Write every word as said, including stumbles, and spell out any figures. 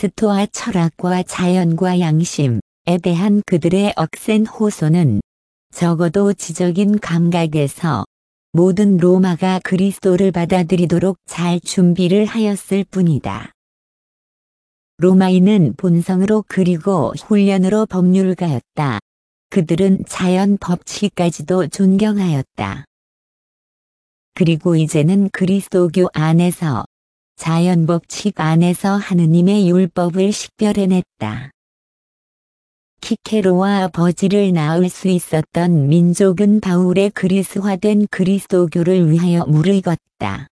스토아 철학과 자연과 양심에 대한 그들의 억센 호소는 적어도 지적인 감각에서 모든 로마가 그리스도를 받아들이도록 잘 준비를 하였을 뿐이다. 로마인은 본성으로 그리고 훈련으로 법률가였다. 그들은 자연 법칙까지도 존경하였다. 그리고 이제는 그리스도교 안에서 자연 법칙 안에서 하느님의 율법을 식별해냈다. 키케로와 버질을 낳을 수 있었던 민족은 바울의 그리스화된 그리스도교를 위하여 무르익었다.